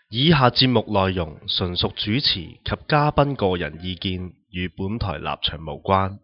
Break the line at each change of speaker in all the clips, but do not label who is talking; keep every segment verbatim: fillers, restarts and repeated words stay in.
以下節目內容純屬主持及嘉賓個人意見，與本台立場無關。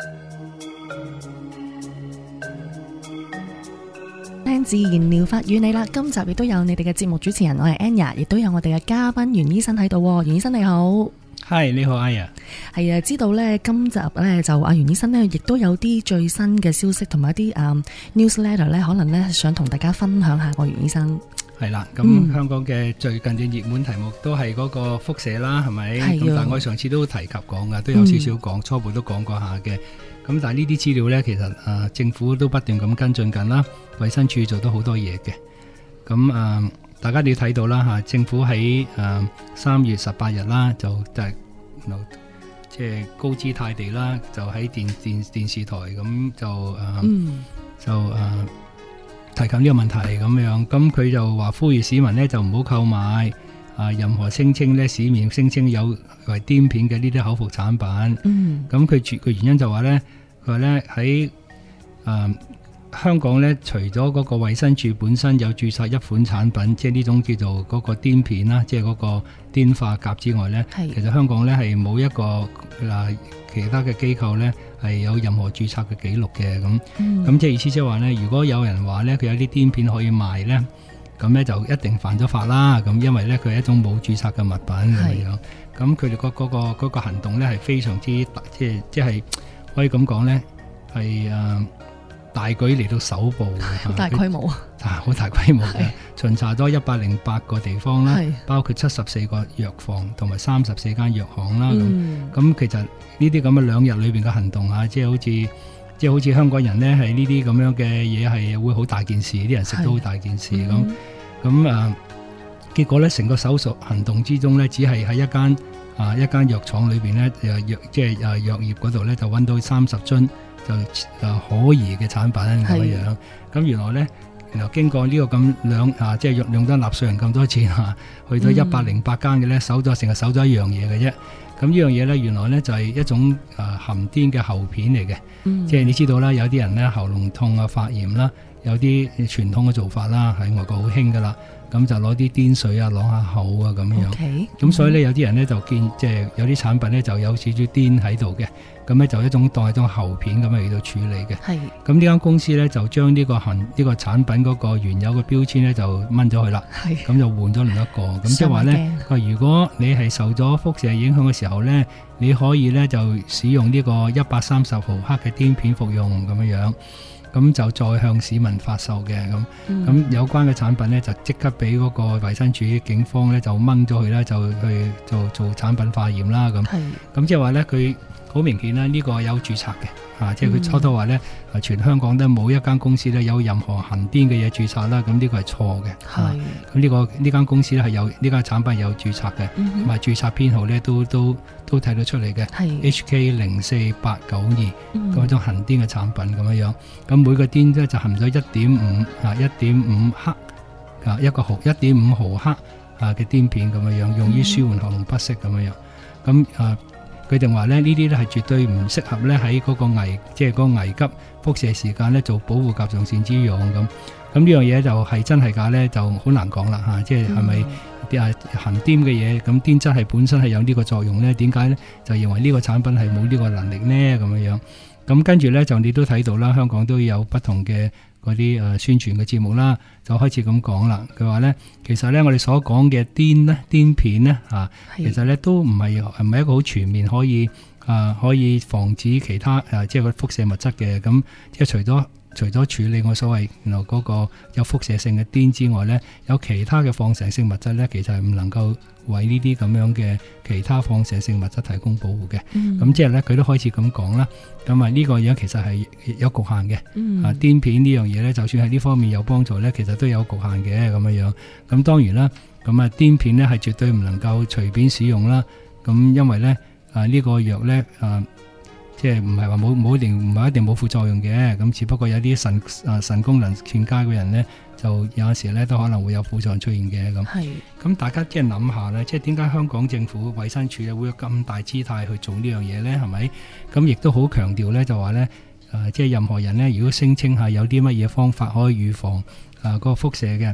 聽自然療法與你啦，今集亦都有你哋嘅節目主持人，我係 Anya， 亦都有我哋嘅嘉賓袁醫生喺度。袁醫生你好。
係，你好 Anya。
係啊，知道呢今集呢就阿袁醫生呢亦都有啲最新嘅消息同埋一啲誒、um, newsletter 呢，可能呢想同大家分享下個袁醫生。
係啦，咁、
嗯、
香港嘅最近嘅熱門題目都係嗰個輻射啦，係咪？咁但係我上次都提及講噶，都有少少講、嗯，初步都講過下嘅。咁但係呢啲資料呢，其實誒、呃、政府都不斷咁跟進緊啦，衛生署做到好多嘢嘅。咁誒、呃，大家你要睇到啦吓，政府喺誒三月十八日啦，就就即係高姿態地啦，就喺電電電視台咁就誒、呃嗯、就誒。呃提及呢個問題咁樣，咁佢就話呼籲市民呢就唔好購買啊任何聲稱呢市面聲稱有為碘片嘅呢啲口服產品。嗯，咁佢主個原因就話呢，佢話呢喺誒香港呢，除咗嗰個衛生署本身有註冊一款產品，即係呢種叫做嗰個碘片啦，即係嗰個碘化鉀之外呢，其實香港呢係冇一個嗱其他嘅機構呢係有任何註冊嘅記錄嘅。咁，咁、嗯、即係意思即係話呢，如果有人話呢，佢有啲碘片可以賣呢，咁呢就一定犯咗法啦。咁因為呢，佢係一種冇註冊嘅物品咁樣。咁佢哋嗰嗰個嗰、嗰個行動呢係非常之即係即係可以咁講呢，係誒。呃大舉嚟到搜捕嘅，
大規模
啊，好大規模嘅，巡查咗一百零八個地方啦，包括七十四個藥房同埋三十四間藥行啦。咁、嗯、咁其實呢啲咁嘅兩日裏邊嘅行動啊，即係好似即係好似香港人呢，係呢啲咁樣嘅嘢係會好大件事，啲人食都好大件事咁。咁啊，結果呢，成個搜索行動之中呢，只係喺一間啊一間藥廠裏邊呢，藥即係誒藥業嗰度呢，就揾到三十樽。就誒可疑嘅產品咁樣，咁原來咧，然後經過呢個咁兩啊，即係用用咗納稅人咁多錢啊，去到一百零八間嘅咧，搜咗成日搜咗一樣嘢嘅啫。咁呢樣嘢咧，原來咧就係一種誒、啊、含碘嘅喉片嚟嘅、嗯，即係你知道啦，有啲人咧喉嚨痛啊、發炎啦，有啲傳統嘅做法啦，喺外國好興噶啦。咁就攞啲碘水啊，啷下口啊咁樣。咁、okay, 所以咧、嗯，有啲人咧就見即係有啲產品咧就有少少碘喺度嘅。咁咧就一種當係一種喉片咁嚟到處理嘅。係。咁呢間公司咧就將呢個含呢、呢個產品嗰個原有嘅標籤咧就掹咗佢啦。係。咁就換咗另一個。咁即係話咧，如果你係受咗輻射影響嘅時候咧，你可以咧就使用呢個一百三十毫克嘅碘片服用咁樣樣。咁就再向市民發售嘅咁，咁、嗯、有關嘅產品呢，就即刻俾嗰個衛生署警方呢，就掹咗佢啦，就去做做產品化驗啦咁。咁即係話呢，佢好明顯啦，呢、呢個有註冊嘅，啊，即係佢初頭話呢，嗯、全香港都冇一間公司呢有任何含碘嘅嘢註冊啦，咁呢個係錯嘅。係。咁、啊、呢、呢個呢間公司呢係有呢間產品有註冊嘅，同埋註冊編號呢都都都睇得出嚟嘅。係。H K 零四八九二咁一種含碘嘅產品咁樣樣。咁每個碘咧就含咗一點五啊一點五克啊一個毫一點五毫克啊嘅碘片咁樣樣，用於舒緩喉嚨不適咁樣樣。咁啊，佢哋話咧呢啲咧係絕對唔適合咧喺嗰個危即係嗰個危急輻射時間咧做保護甲狀腺之用咁。咁呢樣嘢就係真係假咧就好難講啦嚇，即係係咪啲啊含碘嘅嘢？咁碘真係本身係有呢個作用咧？點解咧就認為呢個產品係冇呢個能力呢？咁樣樣？咁跟住咧就你都睇到啦，香港都有不同嘅嗰啲誒宣傳嘅節目啦，就開始咁講啦。佢話咧，其實咧我哋所講嘅碘咧、碘片咧嚇，其實咧都唔係唔係一個好全面可以啊可以防止其他誒即係個輻射物質嘅。咁即係除咗除咗處理我所謂然後嗰個有輻射性嘅碘之外咧，有其他嘅放射性物質咧，其實係唔能夠為呢啲咁樣嘅其他放射性物質提供保護嘅。咁、嗯、即係咧，佢都開始咁講啦。咁啊，呢個嘢其實係有局限嘅、嗯。啊，碘片呢樣嘢咧，就算係呢方面有幫助咧，其實都有局限嘅咁樣樣。咁當然啦，咁啊，碘片咧係絕對唔能夠隨便使用啦。咁因為咧啊，呢、呢個藥咧啊。即係唔係話冇冇一定唔係一定冇副作用嘅，咁只不過有啲腎啊腎功能欠佳嘅人咧，就有陣時咧都可能會有副作用出現嘅咁。係。咁大家即係諗下咧，即係點解香港政府衛生署會有咁大姿態去做呢樣嘢咧？係咪？咁亦都好強調咧，就話咧，誒即係任何人咧，如果聲稱係有啲乜嘢方法可以預防啊嗰個輻射嘅。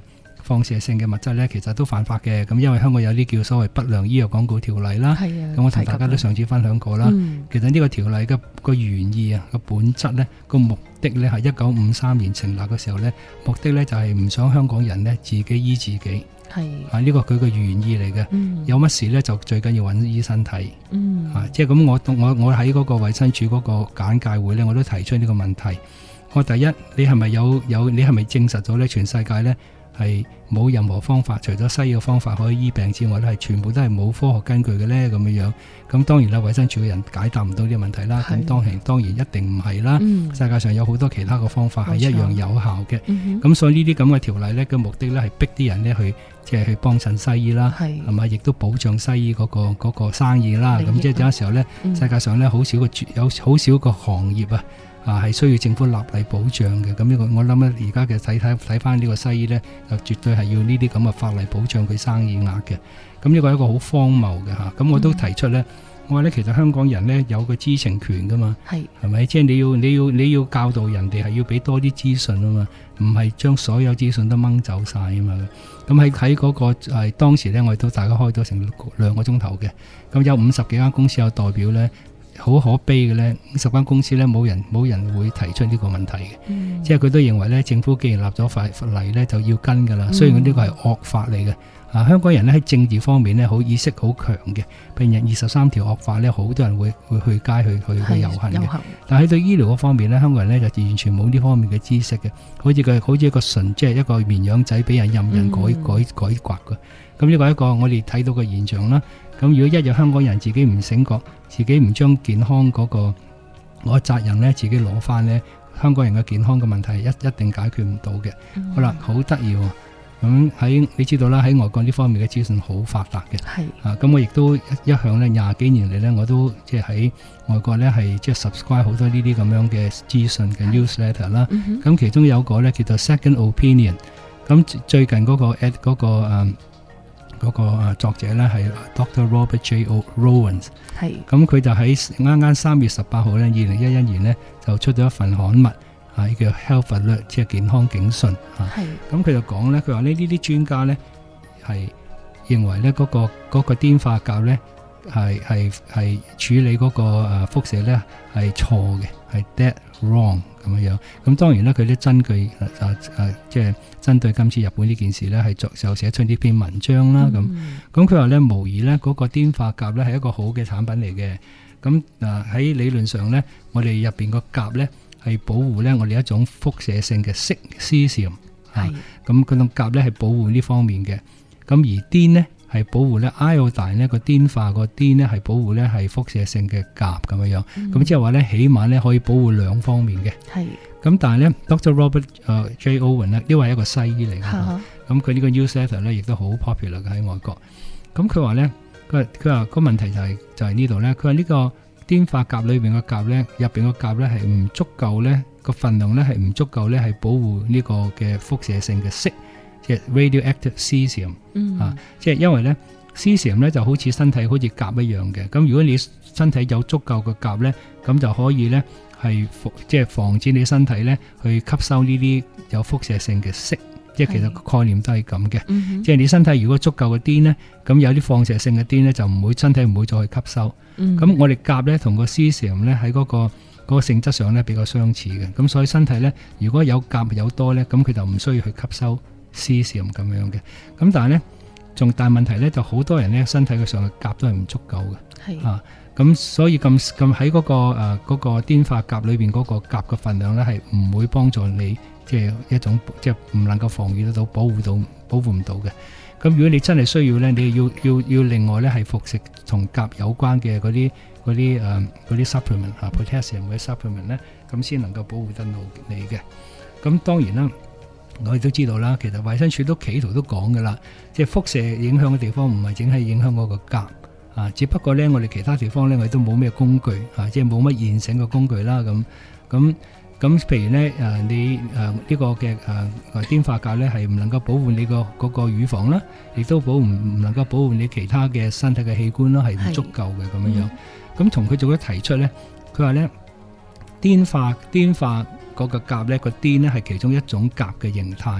放射性嘅物質咧，其實都犯法嘅。咁因為香港有啲叫所謂不良醫藥廣告條例啦。咁我同大家都上次分享過啦。嗯、其實呢個條例嘅個原意啊，個本質咧，個目的咧係一九五三年成立嘅時候咧，目的咧就係唔想香港人咧自己醫自己。係啊，呢個佢個原意嚟嘅。嗯、有乜事咧就最緊要揾醫生睇。嗯、啊，即係咁，我我我喺嗰個衛生署嗰個簡介會咧，我都提出呢個問題。我第一，你係咪有有？你係咪證實咗咧？全世界咧係冇任何方法，除咗西醫嘅方法可以醫病之外咧，係全部都係冇科學根據嘅咧？咁樣樣，咁當然啦，衛生署嘅人解答唔到呢個問題啦。咁當然當然一定唔係啦。嗯、世界上有好多其他嘅方法係一樣有效嘅。咁、嗯、所以呢啲咁嘅條例咧嘅目的咧係逼啲人咧去即係去幫襯西醫啦，係咪？亦都保障西醫嗰、嗰個嗰個生意啦。咁即係有時候咧，嗯、世界上咧好少個有好少個行業啊。啊，係需要政府立例保障嘅，咁呢個我諗咧，而家嘅睇睇睇翻呢個西醫咧，就絕對係要呢啲咁嘅法例保障佢生意額嘅。咁呢個係一個好荒謬嘅嚇。咁我都提出咧，嗯、我話咧其實香港人咧有個知情權噶嘛，係係咪？即係你要你要你要教導人哋係要俾多啲資訊啊嘛，唔係將所有資訊都掹走晒啊嘛。咁喺喺嗰個係當時咧，我哋都大家開咗成兩個鐘頭嘅，咁有五十幾間公司有代表咧。好可悲嘅咧，十間公司咧冇人冇人會提出呢個問題嘅，嗯、即係佢都認為咧，政府既然立咗法例咧，就要跟噶啦。雖然呢個係惡法嚟嘅，啊香港人咧喺政治方面咧好意識好強嘅，譬如二十三條惡法咧，好多人會會去街去去去遊行嘅。但係喺對醫療嗰方面咧，香港人咧就完全冇呢方面嘅知識嘅，好似個好似一個純即係一個綿羊仔俾人任人改、嗯、改改改刮嘅。咁呢個係一個我哋睇到嘅現象啦。咁如果一日香港人自己唔醒覺，自己唔將健康嗰個我責任咧自己攞翻咧，香港人嘅健康嘅問題一一定解決唔到嘅。嗯、好啦，好得意喎。咁喺你知道啦，喺外國呢方面嘅資訊好發達嘅。係啊，咁我亦都一向咧廿幾年嚟咧，我都即係喺外國咧係即係 subscribe 好多呢啲咁樣嘅資訊嘅 newsletter 啦。咁、嗯、其中有個咧叫做 Second Opinion。咁最近嗰、嗰個 at 嗰、嗰個誒。嗯嗰個作者咧係 Doctor Robert J. Rowans， 係咁佢就喺啱啱三月十八號咧，二零一一年咧就出咗一份刊物，啊叫 Health Alert， 即係健康警訊啊。係咁佢就講咧，佢話呢呢啲專家咧係認為咧嗰、嗰個嗰、嗰個碘化鉀咧係係係處理嗰個誒輻射咧係錯嘅，係 dead wrong 咁樣樣。咁當然咧，佢啲根據誒誒即係針對今次日本呢件事咧，係作就寫出呢篇文章啦。咁咁佢話咧，無疑咧嗰個碘化鉀咧係一個好嘅產品嚟嘅。咁嗱喺理論上咧，我哋入邊個鉀咧係保護咧我哋一種輻射性嘅銫 cesium 啊。咁嗰種鉀咧係保護呢方面嘅。咁而碘咧係保護咧 iodine 呢個碘化個碘咧係保護咧係輻射性嘅鉀咁樣樣。咁即係話咧，起碼咧可以保護兩方面嘅。係。咁但係咧 ，Doctor Robert、uh, J. Owen 咧，呢位係一個西醫嚟嘅。咁佢呢個 newsletter 咧，亦都好 popular 嘅喺外國。咁佢話咧，佢佢話個問題就係、是、就係、是、呢度咧。佢話呢個碘化鉀裏邊嘅鉀咧，入邊嘅鉀咧係唔足夠咧，個份量咧係唔足夠咧，係保護呢個嘅輻射性嘅銫，即係 radioactive cesium。嗯。啊，即係因為咧 cesium 咧就好似身體好似鉀一樣嘅。咁如果你身體有足夠嘅鉀咧，咁就可以咧。係即係防止你身體咧去吸收呢啲有輻射性嘅銫，即係其實個概念都係咁嘅。嗯、即係你身體如果足夠嘅碘咧，咁有啲放射性嘅碘咧就唔會身體唔會再去吸收。咁、嗯、我哋鉀咧同個 cesium 咧喺嗰個嗰、嗰個性質上咧比較相似嘅。咁所以身體咧如果有鉀有多咧，咁佢就唔需要去吸收 cesium 咁樣嘅。咁但係咧仲大問題咧就好多人咧身體嘅上嘅鉀都係唔足夠嘅。係啊。咁所以咁咁喺嗰個誒嗰、嗰個碘化鉀裏邊嗰個鉀嘅份量咧係唔會幫助你，即係一種即係唔能夠防禦得到保護到保護唔到嘅。咁如果你真係需要咧，你要要要另外咧係服食同鉀有關嘅嗰啲嗰啲誒嗰啲 supplement 啊 potassium 嗰啲 supplement 咧，咁先能夠保護得到你嘅。咁當然啦，我哋都知道啦，其實衛生署都企圖都講噶啦，即係輻射影響嘅地方唔係淨係影響嗰個鉀。啊！只不過咧，我哋其他地方咧，我哋都冇咩工具啊，即係冇乜現成嘅工具啦。咁咁咁，譬如咧，誒、啊、你誒呢、啊這個嘅誒碘化鉀咧，係唔能夠保護你個嗰個乳房啦，亦都保唔唔能夠保護你其他嘅身體嘅器官啦，係唔足夠嘅咁樣樣。咁同佢做咗提出咧，佢話咧碘化碘化嗰個鉀咧，個碘咧係其中一種鉀嘅形態。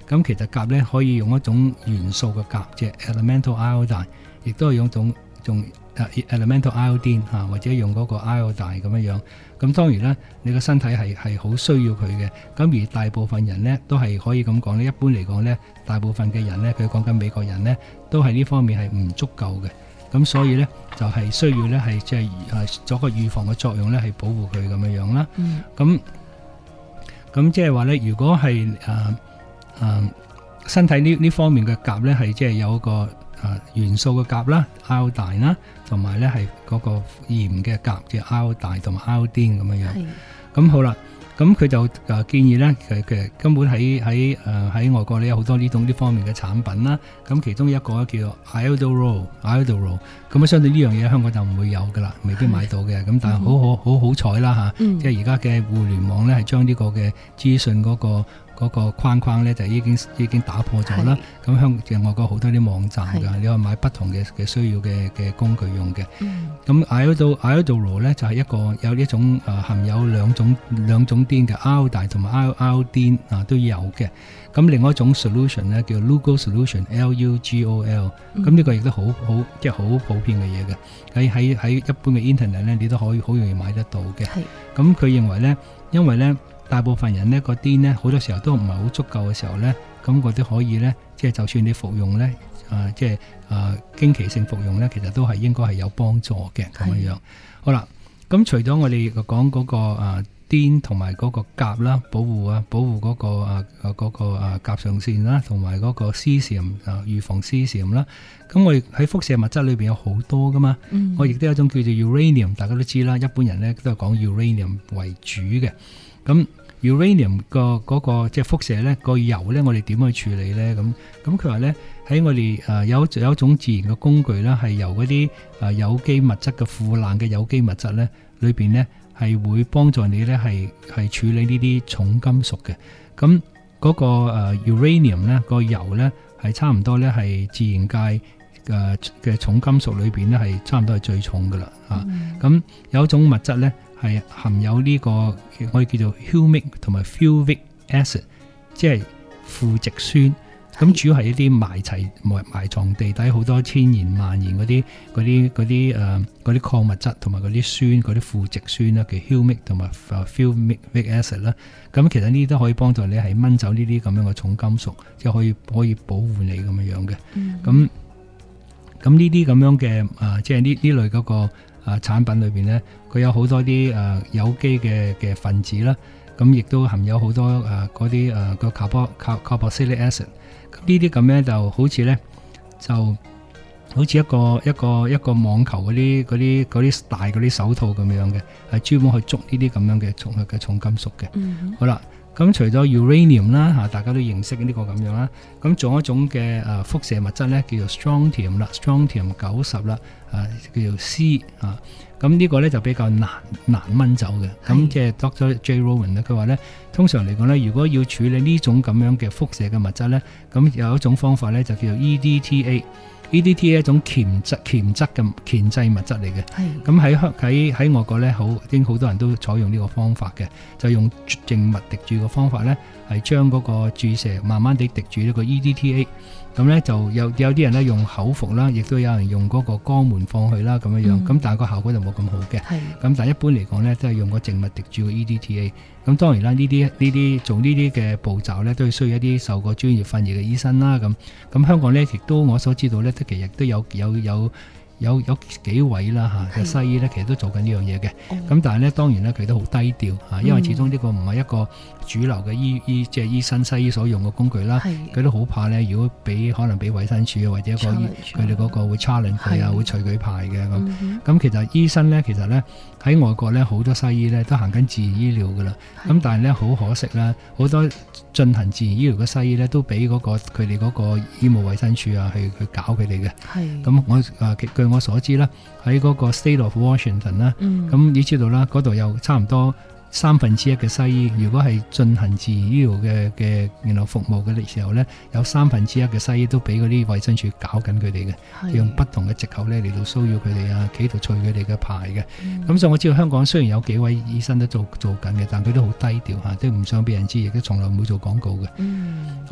咁其實鉀咧可以用一種元素嘅鉀，即係 elemental iodine， 亦都係用一種用 elemental iodine 嚇，或者用嗰個 iodine 咁樣樣。咁當然啦，你個身體係係好需要佢嘅。咁而大部分人咧都係可以咁講咧，一般嚟講咧，大部分嘅人咧，佢講緊美國人咧，都係呢方面係唔足夠嘅。咁所以咧就係需要咧係即係誒做個預防嘅作用咧，係保護佢咁樣樣啦。咁咁即係話咧，如果係誒誒身體呢呢方面嘅鉀咧，係即係有個誒元素嘅鉀啦 iodine 啦，同埋咧係嗰個鹽嘅鉀嘅 iodine 同埋 iodine 咁樣樣。咁好啦。咁佢就誒建議咧，其實根本喺喺誒喺外國咧有好多呢種呢方面嘅產品啦。咁其中一個叫做 Iodoral，Iodoral。咁啊，相對呢樣嘢香港就唔會有噶啦，未必買到嘅。咁但係好好好好彩啦嚇，即係而家嘅互聯網咧係將呢個嘅資訊嗰個嗰個框框咧就已經已經打破咗啦。咁香港外國好多啲網站㗎，你可以買不同嘅嘅需要嘅嘅工具用嘅。咁 Iodol Iodoral 咧就係一個有一種誒含有兩種兩種碘嘅 iodine 同埋 iodine 啊都有嘅。咁另外一種 solution 咧叫 Lugol solution L U G O L。咁呢個亦都好好即係好普遍嘅嘢嘅。喺喺喺一般嘅 internet 咧，你都可以好容易買得到嘅。咁佢認為咧，因為咧。大部分人呢個碘呢，好多時候都唔係好足夠嘅時候呢，咁嗰啲可以呢，即係就算你服用呢，誒、呃、即係誒、呃、經期性服用呢，其實都係應該係有幫助嘅咁樣樣。好啦，咁除咗我哋講嗰個誒碘同埋嗰個鉀啦，保護啊，保護嗰、嗰個誒誒嗰個誒甲狀腺啦，同埋嗰個 cesium 誒預防 cesium 啦。咁我哋喺輻射物質裏邊有好多噶嘛，嗯、我亦都有一種叫做 uranium， 大家都知啦，一般人呢都係講 uranium 為主嘅。咁 uranium 個嗰個即係輻射咧，個鈾咧，我哋點去處理咧？咁咁佢話咧，喺我哋誒有有一種自然嘅工具啦，係由嗰啲誒有機物質嘅腐爛嘅有機物質咧，裏邊咧係會幫助你咧係係處理呢啲重金屬嘅。咁嗰個誒 uranium 咧，個鈾咧係差唔多咧係自然界誒嘅重金屬裏邊咧係差唔多係最重噶啦嚇。咁、嗯、有一種物質咧。係含有呢、這個我哋叫做 humic 同埋 fulvic acid， 即係腐殖酸。咁主要係一啲埋齊埋埋藏地底好多千年萬年嗰啲嗰啲嗰啲誒嗰啲礦物質同埋嗰啲酸嗰啲腐殖酸啦，叫 humic 同埋 fulvic acid 啦。咁其實呢啲都可以幫助你係掹走呢啲咁樣嘅重金屬，即係可以可以保護你咁樣樣嘅。咁咁呢啲咁樣嘅誒，即係呢呢類嗰、那個。啊！產品裏邊咧，佢有好多啲誒、呃、有機嘅嘅分子啦，咁亦都含有好多誒嗰啲誒個 carbo carboxylic acid。咁呢啲咁咧就好似咧，就好似一個一個一個網球嗰啲嗰啲嗰啲大嗰啲手套咁樣嘅，係專門去捉呢啲咁樣嘅重嘅重金屬嘅。嗯、好啦。咁除咗 uranium 啦嚇，大家都認識呢個咁樣啦。咁仲有一種嘅誒輻射物質咧，叫做 strontium 啦 ，strontium 九十啦，啊叫做 C 啊。咁呢個咧就比較難難掹走嘅。咁即係 Doctor J. Rowan 咧，佢話咧，通常嚟講咧，如果要處理呢種咁樣嘅輻射嘅物質咧，咁有一種方法咧就叫做 E D T A。E D T A 係一種鉗質鉗質嘅鉗製物質嚟嘅，咁喺喺喺外國咧，好已經好多人都採用呢個方法嘅，就用靜脈滴注嘅方法咧，係將嗰個注射慢慢地滴住呢個 E D T A， 咁咧就有有啲人咧用口服啦，亦都有人用嗰個肛門放去啦咁樣樣，咁、嗯、但係個效果就冇咁好嘅，咁但係一般嚟講咧都係用個靜脈滴注嘅 E D T A。咁當然啦，呢啲呢啲做呢啲嘅步驟咧，都係需要一啲受過專業訓練嘅醫生啦。咁咁香港咧，亦都我所知道咧，都其實都有有有有有幾位啦嚇嘅西醫咧，其實都做緊呢樣嘢嘅。咁、嗯、但係咧，當然咧，佢都好低調嚇，因為始終呢個唔係一個主流嘅醫醫即係醫生西醫所用嘅工具啦。佢都好怕咧，如果俾可能俾衛生署或者一個佢哋嗰個會 challenge 佢啊，會隨佢牌嘅咁。咁、嗯、其實醫生咧，其實咧。喺外國咧，好多西醫咧都行緊自然醫療噶啦，咁但係咧好可惜啦，好多進行自然醫療嘅西醫咧都俾嗰、嗰個佢哋嗰個醫務衛生署啊去去搞佢哋嘅。係咁我啊據我所知啦，喺嗰個 State of Washington 啦、嗯，咁你知道啦，嗰度有差唔多三分之一嘅西醫，如果係進行自然醫療嘅嘅然後服務嘅時候咧，有三分之一嘅西醫都俾嗰啲衛生署搞緊佢哋嘅，用不同嘅藉口咧嚟到騷擾佢哋啊，企圖除佢哋嘅牌嘅。咁、嗯、所以我知道香港雖然有幾位醫生都做做緊嘅，但佢都好低調嚇，都唔想俾人知，亦都從來唔會做廣告嘅。嗯，好啦，咁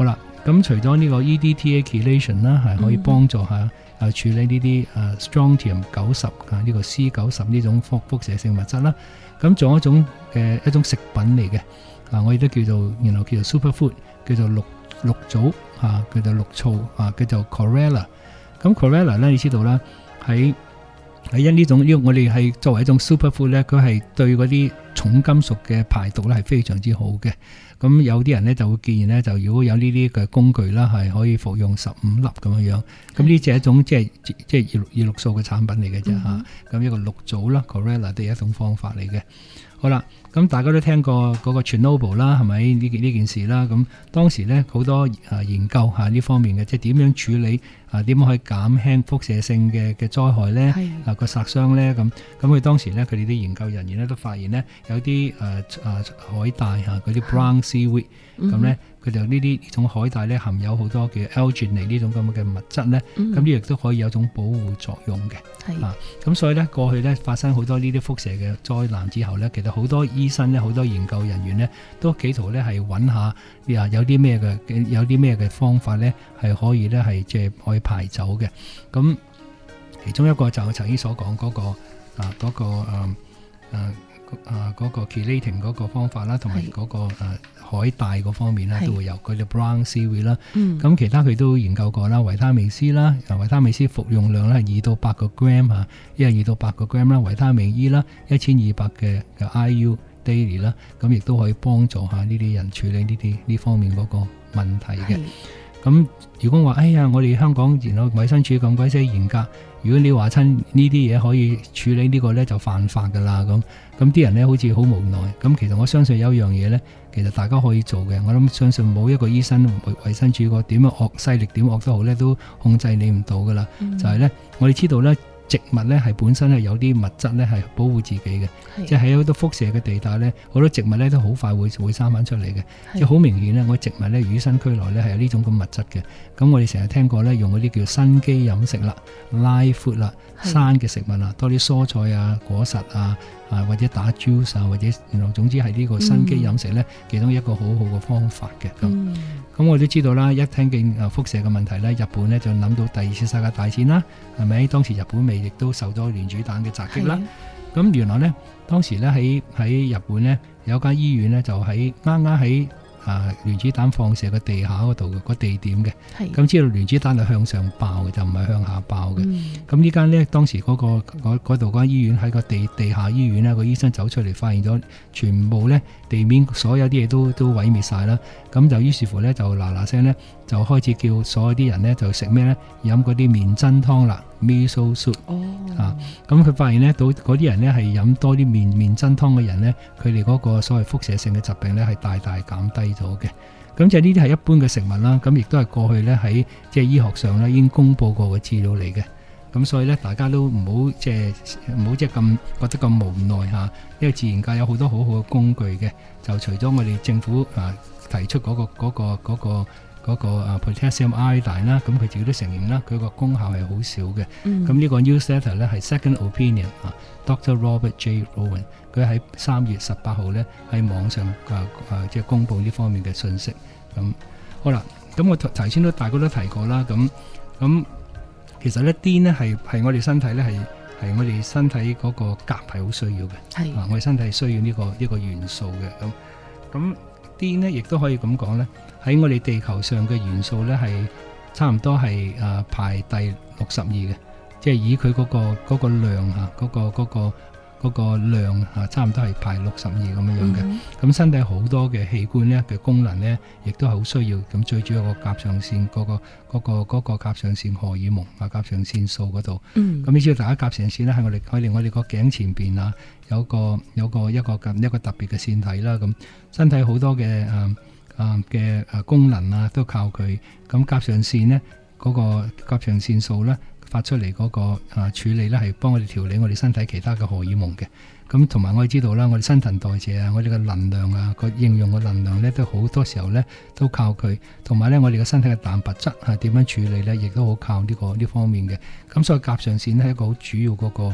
咁除咗呢個 E D T A chelation 啦，係可以幫助下啊處理呢啲誒 strontium 九十啊呢個 C 九十呢種輻輻射性物質啦。咁仲有一種嘅一種食品嚟嘅，啊我亦都叫做然後叫做 superfood， 叫做綠綠藻啊，叫做綠醋啊，叫做 chlorella。咁 chlorella 咧，你知道啦，喺喺因呢種呢，我哋係作為一種 superfood 咧，佢係對嗰啲重金屬嘅排毒咧係非常之好嘅。咁有啲人咧就會建議咧，就如果有呢啲嘅工具啦，係可以服用十五粒咁樣樣。咁呢隻係一種即係即係葉葉綠素嘅產品嚟嘅啫嚇。咁、嗯、一個綠藻啦 chlorella 都係一種方法嚟嘅。好啦，咁大家都聽過嗰個 Chernobyl 啦，係咪呢件呢件事啦？咁當時咧好多啊研究嚇呢方面嘅，即係點樣處理啊？點樣可以減輕輻射性嘅嘅災害咧？啊個殺傷咧咁咁佢當時咧佢哋啲研究人員咧都發現咧有啲誒誒海帶嚇嗰啲 brown seaweed 咁咧佢就呢啲呢種海帶咧含有好多嘅 alginate 呢種咁嘅物質咧，咁呢亦都可以有種保護作用嘅。啊咁所以咧過去咧發生好多呢啲輻射嘅災難之後咧，其實好多醫生咧好多研究人員咧都企圖咧係揾下啊有啲咩嘅有啲咩嘅方法咧係可以咧係即係可以排走嘅。咁其中一個就係陳醫所講嗰個啊嗰個啊啊啊嗰個 chelating 嗰個方法啦，同埋嗰個啊海帶嗰方面咧都會有佢哋 brown seaweed 啦。咁其他佢都研究過啦，維他命 C 啦，維他命 C 服用量咧係二到八個 gram 嚇，一日二到八個 gram 啦，維他命 E 啦一千二百嘅嘅 I U daily 啦，咁亦都可以幫助下呢啲人處理呢啲呢方面嗰個問題嘅。咁如果話哎呀，我哋香港然後衛生署咁鬼死嚴格，如果你話親呢啲嘢可以處理呢個咧就犯法噶啦咁，咁啲人咧好似好無奈。咁其實我相信有一樣嘢咧，其實大家可以做嘅。我諗相信冇一個醫生衛生署個點樣惡勢力點惡都好咧，都控制你唔到噶啦。嗯、就係、是、咧，我哋知道咧。植物咧係本身係有啲物質咧係保護自己嘅，即係喺好多輻射嘅地帶咧，好多植物咧都好快會會生翻出嚟嘅。即係好明顯咧，我植物咧與生俱來咧係有呢種咁物質嘅。咁我哋成日聽過咧，用嗰啲叫生機飲食啦、live food 啦、生嘅食物啦，多啲蔬菜啊、果實啊，啊或者打 juice 啊，或者然後總之係呢個生機飲食咧，其中一個好好嘅方法嘅。咁咁、嗯、我都知道啦，一聽見誒輻射嘅問題咧，日本咧就諗到第二次世界大戰啦，係咪？當時日本未亦都受咗原子彈嘅襲擊啦。咁原來咧，當時咧喺喺日本咧有間醫院咧就喺啱啱喺啊原子彈放射嘅地下嗰度嘅個地點嘅。咁知道原子彈係向上爆嘅，就唔係向下爆嘅。咁、嗯、呢間咧當時嗰、嗰個嗰度間醫院喺個地地下醫院咧，個醫生走出嚟發現咗全部咧地面所有啲嘢都都毀滅晒啦。咁就於是乎咧就嗱嗱聲咧就開始叫所有啲人咧就食咩咧，飲嗰啲麵真湯啦 miso soup。哦。啊，咁佢發現咧到嗰啲人咧係飲多啲麵麵真湯嘅人咧，佢哋嗰個所謂輻射性嘅疾病咧係大大減低咗嘅。咁就呢啲係一般嘅食物啦，咁亦都係過去咧喺即係醫學上咧已經公佈過嘅資料嚟嘅。咁所以咧大家都唔好即係唔好即係咁覺得咁無奈嚇，因為自然界有好多好好嘅工具嘅，就除咗我哋政府啊提出嗰、嗰個嗰、嗰個嗰、嗰個嗰、嗰個啊 potassium iodide 啦，咁佢自己都承認啦，佢個功效係好少嘅。咁、嗯、呢個 newsletter 咧係 second opinion 啊 ，Doctor Robert J. Rowan， 佢喺三月十八號咧喺網上啊啊即係公佈呢方面嘅信息。咁好啦，咁我頭先都大家都提過啦，咁咁其實咧碘咧係係我哋身體咧係係我哋身體嗰個鉀係好需要嘅，係啊，我哋身體係需要呢、呢個呢、呢個元素嘅。咁咁碘咧亦都可以咁講咧，喺我哋地球上嘅元素咧係差唔多係啊排第六十二嘅，即係以佢嗰、嗰個嗰、嗰個量嚇嗰、嗰個嗰、嗰個嗰個量嚇差唔多係排六十二咁樣樣嘅。咁、嗯、身體好多嘅器官咧嘅功能咧，亦都係好需要。咁最主要個甲狀腺嗰、嗰個嗰、嗰個嗰、嗰個甲狀腺荷爾蒙啊，甲狀腺素嗰度。咁、嗯、你知道大家甲狀腺咧喺我哋喺我哋個頸前邊啊，有個有個一個咁一個特別嘅腺體啦。咁身體好多嘅誒誒嘅誒功能啊，都靠佢。咁甲狀腺咧嗰、嗰個甲狀腺素咧，發出嚟嗰個啊處理咧，係幫我哋調理我哋身體其他嘅荷爾蒙嘅。咁同埋我哋知道啦，我哋新陳代謝啊，我哋嘅能量啊，個應用嘅能量咧，都好多時候咧都靠佢。同埋咧，我哋嘅身體嘅蛋白質係點樣處理咧，亦都好靠呢個呢方面嘅。咁所以甲狀腺係一個好主要嗰個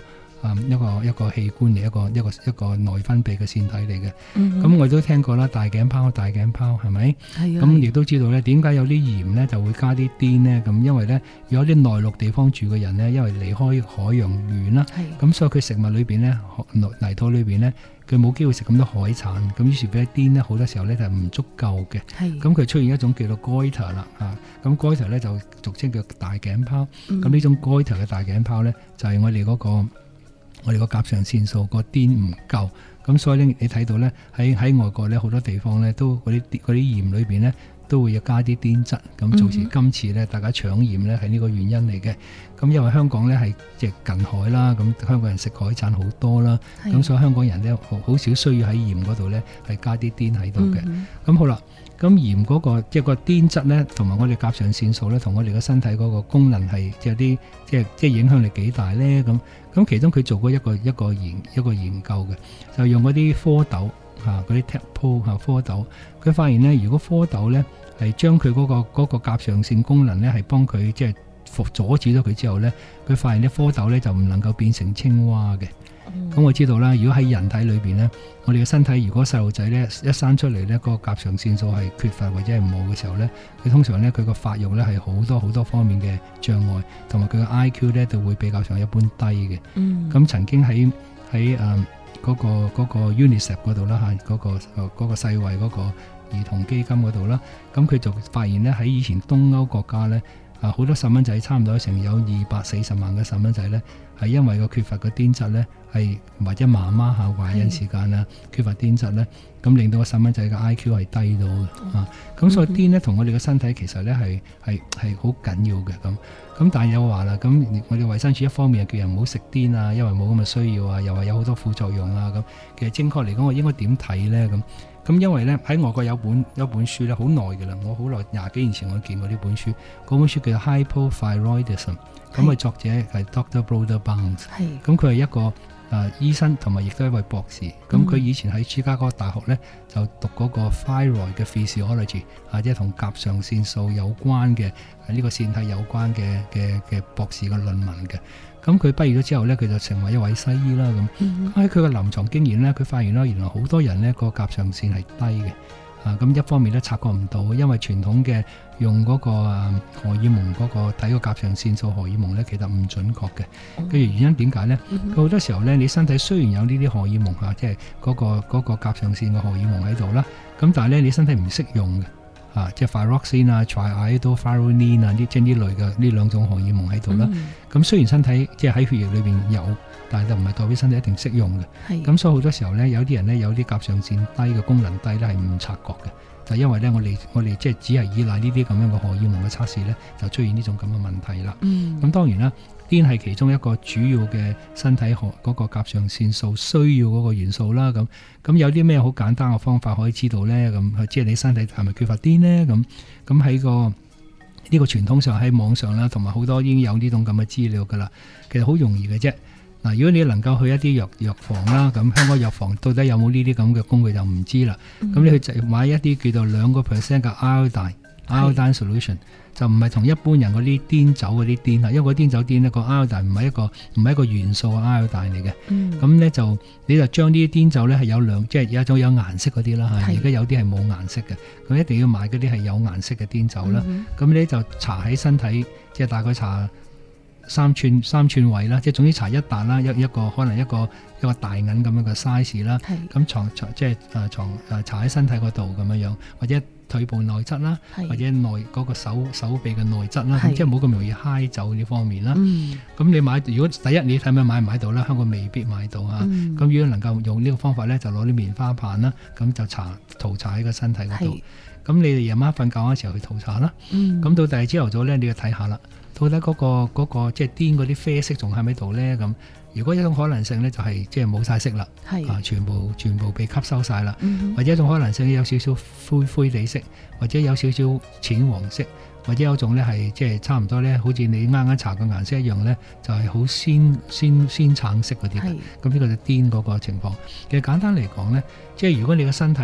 啊一個一個器官嚟，一個一個一個內分泌嘅腺體嚟嘅。咁、
嗯、
我都聽過啦，大頸泡大頸泡係咪？
係啊。
咁亦都知道咧，點解有啲鹽咧就會加啲碘咧？咁因為咧有啲內陸地方住嘅人咧，因為離開海洋遠啦，咁所以佢食物裏邊咧泥土裏邊咧，佢冇機會食咁多海產，咁於是俾啲碘咧好多時候咧就係唔足夠嘅。咁佢出現一種叫做 goiter 啦，啊，咁 goiter 咧就俗稱叫大頸泡。咁、嗯、呢種 goiter 嘅大頸泡咧就係、是、我哋嗰、那個我哋個甲狀腺素個碘唔夠。咁所以咧，你睇到咧喺喺外國咧好多地方咧都嗰啲嗰啲鹽裏邊咧都會有加啲碘質，咁造成今次咧大家搶鹽咧係呢個原因嚟嘅。咁因為香港咧係即係近海啦，咁香港人食海產好多啦，咁所以香港人咧好好少需要喺鹽嗰度咧係加啲碘喺度嘅。咁、嗯、好啦，咁鹽嗰、那個即係、就是、個碘質咧，同埋我哋甲狀腺素咧，同我哋個身體嗰個功能係即係有啲即係即係影響力幾大咧咁。咁其中佢做過一個一個研一個研究嘅，就用嗰啲蝌蚪嚇嗰啲 tadpole 嚇蝌蚪，佢發現咧，如果蝌蚪咧係將佢嗰個嗰個甲狀腺功能咧係幫佢即係服阻止咗佢之後咧，佢發現啲蝌蚪咧就唔能夠變成青蛙嘅。咁、嗯、我知道啦，如果喺人體裏邊咧，我哋嘅身體如果細路仔咧一生出嚟咧，嗰、那個甲狀腺素係缺乏或者係冇嘅時候咧，佢通常咧佢個發育咧係好多好多方面嘅障礙，同埋佢嘅 I Q 咧就會比較上一般低嘅。咁、嗯、曾經喺喺誒嗰個嗰、那個 UNICEF 嗰度啦嚇，嗰、那個嗰、那個世衛嗰個兒童基金嗰度啦，咁佢就發現咧喺以前東歐國家咧。啊！好多細蚊仔差唔多成有二百四十萬嘅細蚊仔咧，係因為個缺乏個碘質咧，係或者媽媽嚇懷孕時間啊缺乏碘質咧，咁令到個細蚊仔嘅 I Q 係低到嘅、嗯、啊！咁所以碘咧同我哋嘅身體其實咧係係係好緊要嘅咁。咁但係又話啦，咁我哋衛生署一方面叫人唔好食碘啊，因為冇咁嘅需要啊，又話有好多副作用啊咁。其實正確嚟講，我應該點睇咧咁？咁因為咧喺外國有本有本書咧好耐嘅啦，我好耐廿幾年前我見過呢本書，嗰本書叫做 Hypothyroidism， 咁佢作者係 Doctor Broder-Barnes， 咁佢係一個誒、呃、醫生同埋亦都係一位博士，咁佢以前喺芝加哥大學咧就讀嗰個 thyroid 嘅 physiology， 啊即係同甲狀腺素有關嘅呢、這個腺體有關嘅嘅嘅博士嘅論文嘅。咁佢畢業咗之後咧，佢就成為一位西醫啦。咁喺佢嘅臨床經驗咧，佢發現啦，原來好多人咧個甲狀腺係低嘅。啊，咁一方面咧察覺唔到，因為傳統嘅用嗰個誒荷爾蒙嗰個睇個甲狀腺素荷爾蒙咧，其實唔準確嘅。跟住原因點解咧？佢好多時候咧，你身體雖然有呢啲荷爾蒙嚇，即係嗰個嗰個甲狀腺嘅荷爾蒙喺度啦，咁但係咧你身體唔識用嘅。啊，即係 thyroxine 啊、triiodothyronine 啊，呢即係呢類嘅呢兩種荷爾蒙喺度啦。咁、嗯、雖然身體即係喺血液裏邊有，但係就唔係代表身體一定識用嘅。咁所以好多時候咧，有啲人咧有啲甲狀腺低嘅功能低咧係唔察覺嘅，就係、因為咧我哋我哋即係只係依賴呢啲咁樣嘅荷爾蒙嘅測試咧，就出現呢種咁嘅問題啦。咁、嗯、當然啦。碘係其中一個主要嘅身體嗰、那個甲狀腺素需要嗰個元素啦。咁咁有啲咩好簡單嘅方法可以知道呢？咁即係你身體係咪缺乏碘呢？咁咁喺個呢、這個傳統上喺網上啦，同埋好多已經有呢種咁嘅資料噶啦。其實好容易嘅啫。嗱，如果你能夠去一啲藥藥房啦，咁香港藥房到底有冇呢啲咁嘅工具就唔知啦。咁、嗯、你去買一啲叫做兩個 percent 嘅 iodine iodine solution。就唔係同一般人嗰啲碘酒嗰啲碘啊，因為嗰碘酒碘呢個 iodine 唔係一個唔係一個元素嘅 iodine 嚟嘅。咁咧、嗯、就你就將啲碘酒咧係有兩，即係有一種有顏色嗰啲啦嚇。而家有啲係冇顏色嘅，咁一定要買嗰啲係有顏色嘅碘酒啦。咁、嗯、你就搽喺身體，即係大概搽三寸三寸位啦，即係總之搽一笪啦，一一個可能一個一個大銀咁樣嘅 size 啦。咁藏即係誒藏誒搽喺身體嗰度咁樣樣，或者腿部內側啦，或者內嗰、那個手手臂嘅內側啦，即係冇咁容易揩走呢方面啦。咁、嗯、你買，如果第一你睇下買唔買到啦？香港未必買到啊。咁、嗯、如果能夠用呢個方法咧，就攞啲棉花棒啦，咁就搽塗搽喺個身體嗰度。咁你哋夜晚瞓覺嗰時候去塗搽啦。咁、嗯、到第二朝頭早咧，你要睇下啦，到底嗰、那個嗰、那個即係碘嗰啲啡色仲喺唔喺度咧？咁如果一種可能性咧，就係即係冇晒色啦，啊，全部全部被吸收晒啦、嗯，或者一種可能性有少少灰灰地色，或者有少少淺黃色，或者有種咧係即係差唔多咧，好似你啱啱搽嘅顏色一樣咧，就係好鮮鮮鮮橙色嗰啲嘅。咁呢個就碘嗰個情況。其實簡單嚟講咧，即係如果你嘅身體咧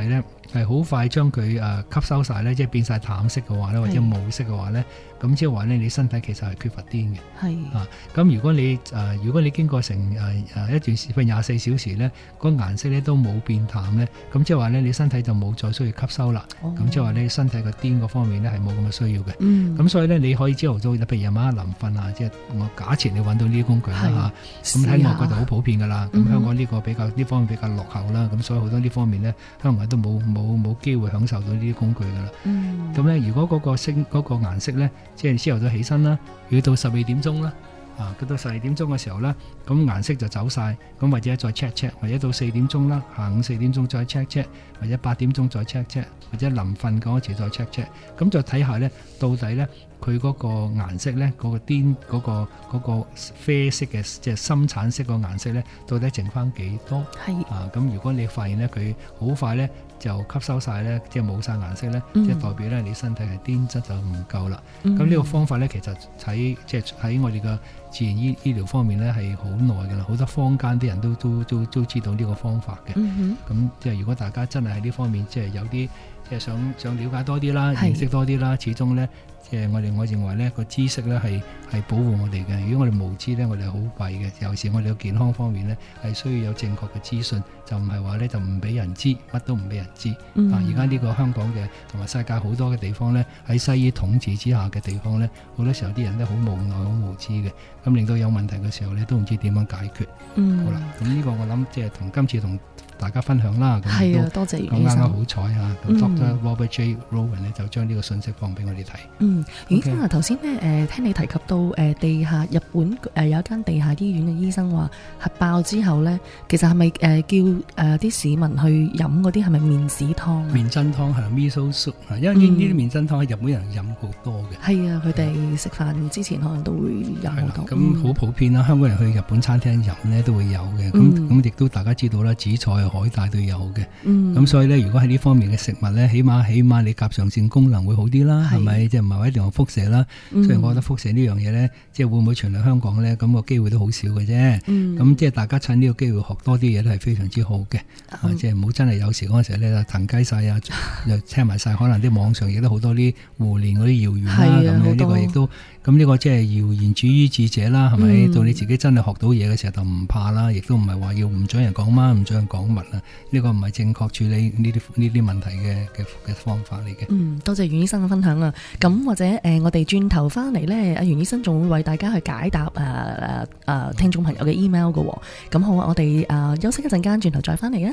係好快將佢誒吸收晒咧，即係變晒淡色嘅話咧，或者冇色嘅話咧，咁即係話咧你身體其實係缺乏碘嘅。
係
啊，咁如果你誒、呃、如果你經過成誒誒、呃、一段時間廿四小時咧，嗰、那個顏色咧都冇變淡咧，咁即係話咧你身體就冇再需要吸收啦。咁即係話咧身體個碘嗰方面咧係冇咁嘅需要嘅。嗯。咁所以咧你可以朝頭早，譬如夜晚臨瞓啊，即係我假設你揾到呢啲工具啦嚇，咁喺外國就好普遍噶啦。咁、嗯、香港呢個比較呢方面比較落後啦，咁所以好多呢方面咧香港人都冇冇冇機會享受到呢啲工具噶啦。嗯。咁咧如果嗰個色嗰、嗰個顏色咧，即係朝頭早起身啦，要到十二點鐘啦。啊，到十二點鐘嘅時候咧，咁顏色就走晒，咁或者再 check check，或者到四點鐘啦，下午四點鐘再 check check，或者八點鐘再 check check，或者臨瞓嗰時再 check check，咁就睇下咧，到底咧佢嗰個顏色咧，嗰、嗰個碘嗰個嗰個啡色嘅即係深橙色個顏色咧，到底剩翻幾多？係啊，咁如果你發現咧佢好快咧就吸收晒咧，即係冇晒顏色咧，嗯、即係代表咧你身體係碘質就唔夠啦。咁呢、嗯、個方法咧，其實喺即係喺我哋嘅自然醫醫療方面咧係好耐㗎啦，好多坊間啲人都都都都知道呢個方法嘅。咁、嗯、即係如果大家真係喺呢方面即係有啲即係想想了解多啲啦，認識多啲啦，始終咧即係我哋我認為咧個知識咧係係保護我哋嘅。如果我哋無知咧，我哋係好弊嘅。尤其是我哋嘅健康方面咧，係需要有正確嘅資訊，就唔係話咧就唔俾人知，乜都唔俾人知。嗯、啊，而家呢個香港嘅同埋世界好多嘅地方咧，喺西醫統治之下嘅地方咧，好多時候啲人都好無奈、好無知嘅，咁令到有問題嘅時候咧，都唔知點樣解決。嗯、好啦，咁呢個我諗即係同今次同大家分享啦。
係啊，多謝袁醫生。
咁啱啱好彩嚇，咁 Doctor Robert J. Rowan 咧就將呢個信息放俾我哋睇。嗯，
袁醫生啊，頭先咧誒聽你提及到誒、呃、地下日本誒、呃、有一間地下醫院嘅醫生話核爆之後咧，其實係咪誒叫誒啲、呃、市民去飲嗰啲係咪麵豉湯啊？
麵真湯係 miso soup 啊，因為呢啲麵真湯係日本人飲好多嘅。係啊，
佢哋食飯之前可能都會飲好多。
咁好普遍啦，香港人去日本餐廳飲咧都會有嘅。咁咁亦都大家知道啦，紫菜海帶都有嘅。咁、嗯、所以咧，如果喺呢方面嘅食物咧，起碼起碼你甲狀腺功能會好啲啦，係咪？即係唔係話一定有輻射啦？嗯、所以我覺得輻射呢樣嘢咧，即係會唔會傳嚟香港咧？咁、個機會都好少嘅啫。咁、嗯、即係大家趁呢個機會學多啲嘢都係非常之好嘅。嗯、即係唔好真係有時嗰陣時咧就騰雞晒啊，又聽埋晒可能啲網上亦都好多啲胡亂嗰啲謠言啦。咁樣呢個亦都咁呢個即係謠言止於智者啦，係咪？嗯、到你自己真係學到嘢嘅時候就唔怕啦，亦都唔係話要唔准人講乜，唔准人講物啦。呢個唔係正確處理呢啲呢啲問題嘅嘅嘅方法嚟嘅。嗯，
多謝袁醫生嘅分享啊！咁或者誒、呃，我哋轉頭翻嚟咧，阿袁醫生仲會為大家去解答誒誒誒聽眾朋友嘅 email 嘅。咁好啊，我哋誒、呃、休息一陣間，轉頭再翻嚟啊！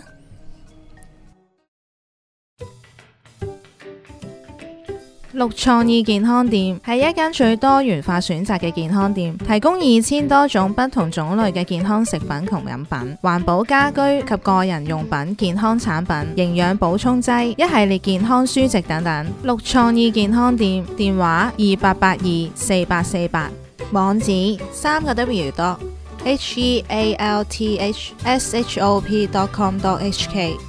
綠創意健康店係一間最多元化選擇嘅健康店，提供二千多種不同種類嘅健康食品同飲品、環保家居及個人用品、健康產品、營養補充劑、一系列健康書籍等等。綠創意健康店電話二八八二四八四八，網址三個 W dot H E A L T H S H O P dot com dot H K。